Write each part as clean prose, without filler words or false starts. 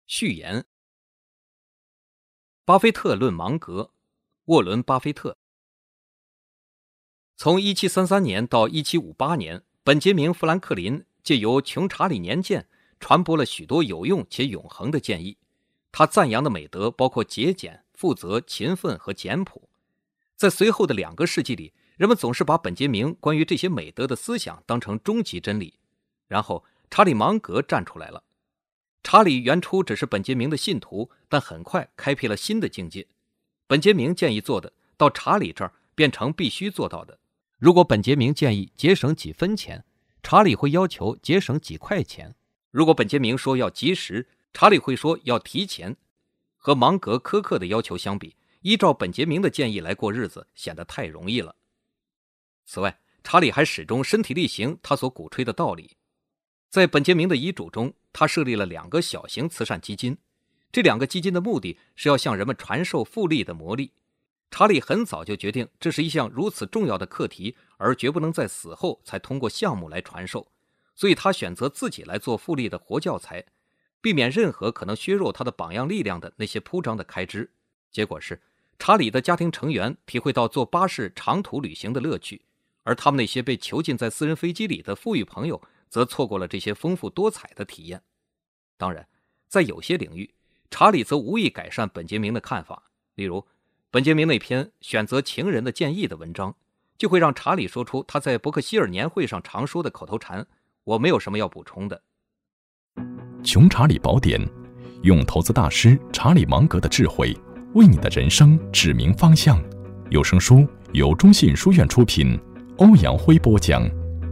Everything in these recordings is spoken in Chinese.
序言：巴菲特论芒格，沃伦·巴菲特。从1733年到1758年，本杰明·富兰克林借由《穷查理年鉴》传播了许多有用且永恒的建议。他赞扬的美德包括节俭、负责、勤奋和简朴。在随后的2个世纪里，人们总是把本杰明关于这些美德的思想当成终极真理。然后查理·芒格站出来了。查理原初只是本杰明的信徒，但很快开辟了新的境界。本杰明建议做的，到查理这儿变成必须做到的。如果本杰明建议节省几分钱，查理会要求节省几块钱。如果本杰明说要及时，查理会说要提前。和芒格苛刻的要求相比，依照本杰明的建议来过日子显得太容易了。此外，查理还始终身体力行他所鼓吹的道理。在本杰明的遗嘱中，他设立了2个小型慈善基金。这2个基金的目的是要向人们传授复利的魔力。查理很早就决定这是一项如此重要的课题，而绝不能在死后才通过项目来传授，所以他选择自己来做复利的活教材，避免任何可能削弱他的榜样力量的那些铺张的开支。结果是，查理的家庭成员体会到坐巴士长途旅行的乐趣，而他们那些被囚禁在私人飞机里的富裕朋友则错过了这些丰富多彩的体验。当然，在有些领域，查理则无意改善本杰明的看法。例如，本杰明那篇选择情人的建议的文章，就会让查理说出他在伯克希尔年会上常说的口头禅：我没有什么要补充的。 穷查理宝典，用投资大师查理芒格的智慧，为你的人生指明方向。有声书由中信书院出品，欧阳辉播讲。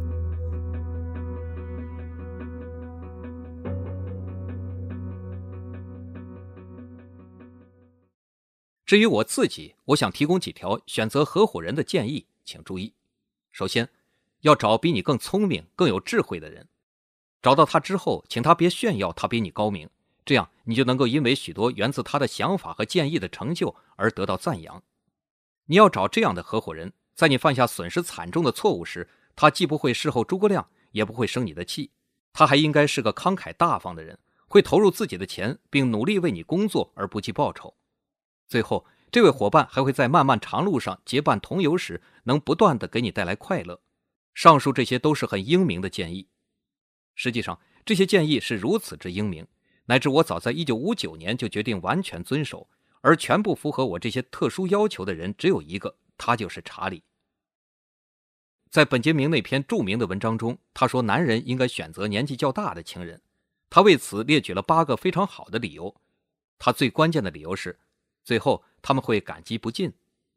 至于我自己，我想提供几条选择合伙人的建议，请注意。首先，要找比你更聪明、更有智慧的人。找到他之后，请他别炫耀他比你高明，这样你就能够因为许多源自他的想法和建议的成就而得到赞扬。你要找这样的合伙人，在你犯下损失惨重的错误时，他既不会事后诸葛亮，也不会生你的气，他还应该是个慷慨大方的人，会投入自己的钱，并努力为你工作而不计报酬。最后，这位伙伴还会在漫漫长路上结伴同游时，能不断地给你带来快乐。上述这些都是很英明的建议。实际上，这些建议是如此之英明，乃至我早在1959年就决定完全遵守，而全部符合我这些特殊要求的人只有一个，他就是查理。在本杰明那篇著名的文章中，他说男人应该选择年纪较大的情人，他为此列举了8个非常好的理由。他最关键的理由是，最后他们会感激不尽。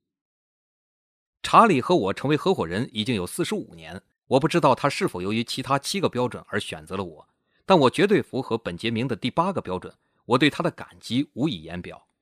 查理和我成为合伙人已经有45年，我不知道他是否由于其他7个标准而选择了我，但我绝对符合本杰明的第8个标准，我对他的感激无以言表。